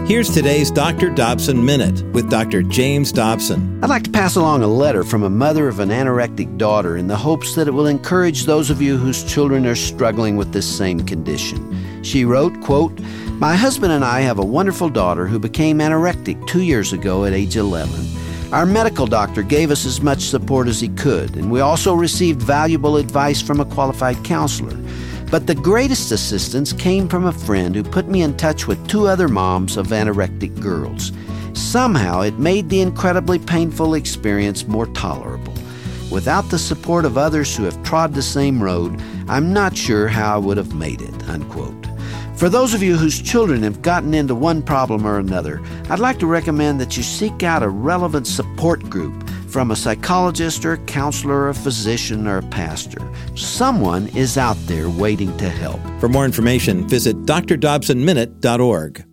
Here's today's Dr. Dobson Minute with Dr. James Dobson. I'd like to pass along a letter from a mother of an anorectic daughter in the hopes that it will encourage those of you whose children are struggling with this same condition. She wrote, quote, "My husband and I have a wonderful daughter who became anorectic 2 years ago at age 11. Our medical doctor gave us as much support as he could, and we also received valuable advice from a qualified counselor. But the greatest assistance came from a friend who put me in touch with 2 other moms of anorectic girls. Somehow it made the incredibly painful experience more tolerable. Without the support of others who have trod the same road, I'm not sure how I would have made it," unquote. For those of you whose children have gotten into one problem or another, I'd like to recommend that you seek out a relevant support group from a psychologist or a counselor or a physician or a pastor. Someone is out there waiting to help. For more information, visit drdobsonminute.org.